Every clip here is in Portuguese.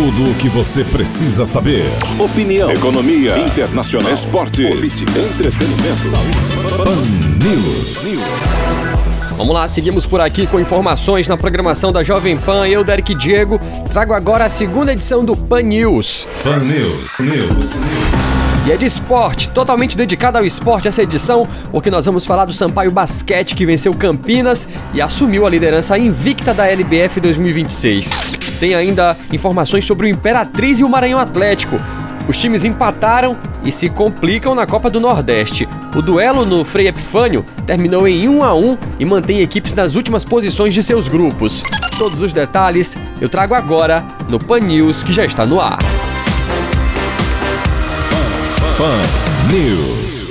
Tudo o que você precisa saber. Opinião, economia, internacional, esportes, política, entretenimento, saúde. Pan News. Vamos lá, seguimos por aqui com informações na programação da Jovem Pan. Eu, Derek Diego, trago agora a segunda edição do Pan News. Pan News. E é de esporte, totalmente dedicada ao esporte essa edição, porque nós vamos falar do Sampaio Basquete, que venceu Campinas e assumiu a liderança invicta da LBF 2026. Tem ainda informações sobre o Imperatriz e o Maranhão Atlético. Os times empataram e se complicam na Copa do Nordeste. O duelo no Frei Epifânio terminou em 1-1 e mantém equipes nas últimas posições de seus grupos. Todos os detalhes eu trago agora no Pan News, que já está no ar. Pan News.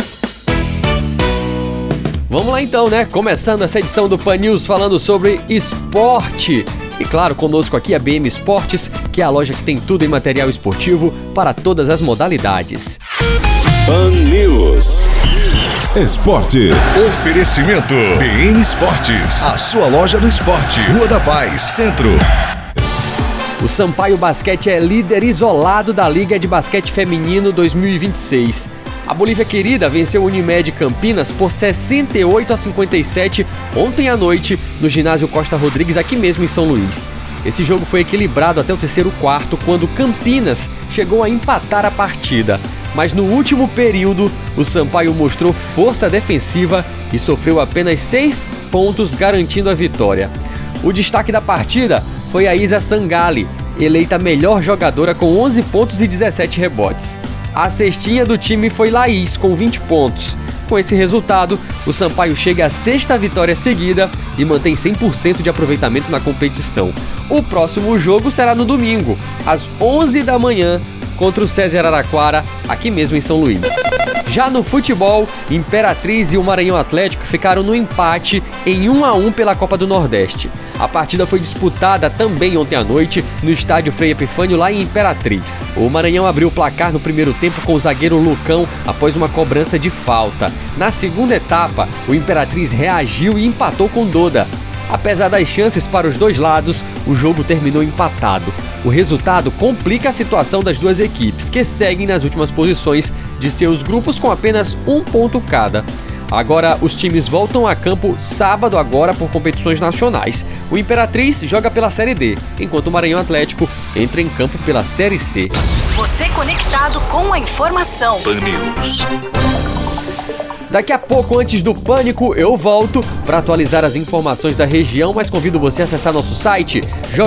Vamos lá então, né? Começando essa edição do Pan News falando sobre esporte. E claro, conosco aqui a BM Esportes, que é a loja que tem tudo em material esportivo para todas as modalidades. Pan News. Esporte. Oferecimento BM Esportes, a sua loja do esporte. Rua da Paz, Centro. O Sampaio Basquete é líder isolado da Liga de Basquete Feminino 2026. A Bolívia Querida venceu o Unimed Campinas por 68-57 ontem à noite no ginásio Costa Rodrigues, aqui mesmo em São Luís. Esse jogo foi equilibrado até o terceiro quarto, quando Campinas chegou a empatar a partida. Mas no último período, o Sampaio mostrou força defensiva e sofreu apenas 6 pontos, garantindo a vitória. O destaque da partida foi a Isa Sangali, eleita melhor jogadora com 11 pontos e 17 rebotes. A cestinha do time foi Laís, com 20 pontos. Com esse resultado, o Sampaio chega à sexta vitória seguida e mantém 100% de aproveitamento na competição. O próximo jogo será no domingo, às 11 da manhã, contra o César Araraquara, aqui mesmo em São Luís. Já no futebol, Imperatriz e o Maranhão Atlético ficaram no empate em 1-1 pela Copa do Nordeste. A partida foi disputada também ontem à noite no estádio Frei Epifânio, lá em Imperatriz. O Maranhão abriu o placar no primeiro tempo com o zagueiro Lucão após uma cobrança de falta. Na segunda etapa, o Imperatriz reagiu e empatou com Doda. Apesar das chances para os dois lados, o jogo terminou empatado. O resultado complica a situação das duas equipes, que seguem nas últimas posições de seus grupos com apenas 1 ponto cada. Agora, os times voltam a campo sábado agora por competições nacionais. O Imperatriz joga pela Série D, enquanto o Maranhão Atlético entra em campo pela Série C. Você conectado com a informação. Pan News. Daqui a pouco, antes do pânico, eu volto para atualizar as informações da região, mas convido você a acessar nosso site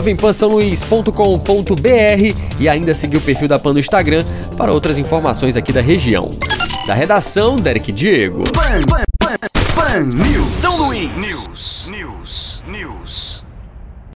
jovempansaoluís.com.br e ainda seguir o perfil da Pan no Instagram para outras informações aqui da região. Da redação, Derek Diego. Pan News. São